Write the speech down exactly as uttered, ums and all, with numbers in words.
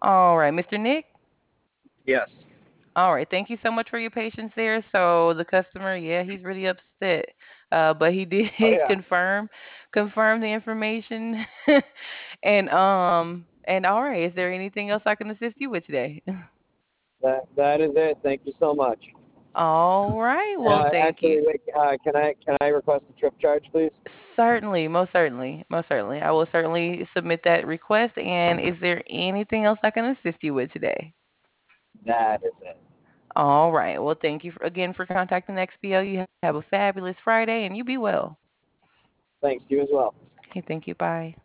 All right, Mister Nick? Yes. All right, thank you so much for your patience there. So the customer, yeah, he's really upset, uh, but he Oh did yeah. confirm confirm the information. And um and all right, is there anything else I can assist you with today? That that is it. Thank you so much. All right, well, Uh, thank you. actually, wait, uh, can I can I request a trip charge, please? Certainly, most certainly, most certainly. I will certainly submit that request. And is there anything else I can assist you with today? That is it. All right. Well, thank you for, again for contacting X P O. You have a fabulous Friday and you be well. Thanks. You as well. Okay, thank you. Bye.